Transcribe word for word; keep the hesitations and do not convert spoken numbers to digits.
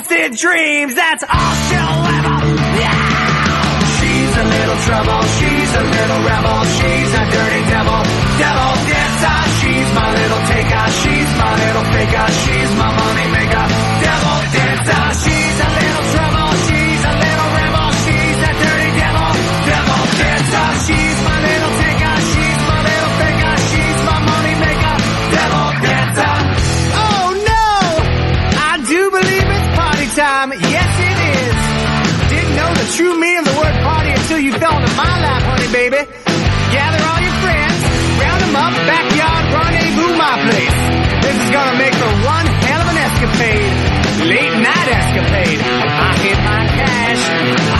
twisted dreams, that's all she'll ever. Yeah! She's a little trouble, she's a little rebel, she's a dirty devil, devil dancer. She's my little taker, she's my little faker, she's my money maker, devil dancer. She's a little trouble, she's a little rebel, she's a dirty devil, devil dancer. She's my little taker, she's my little faker, she's my money maker, devil dancer. Oh no! I do believe it's party time, yes it is. Didn't know the true meaning of the word party until you fell into my lap, honey baby. Gather all your friends, round them up, backyard rendezvous my place. This is gonna make for one hell of an escapade, late night escapade. I hit my cash,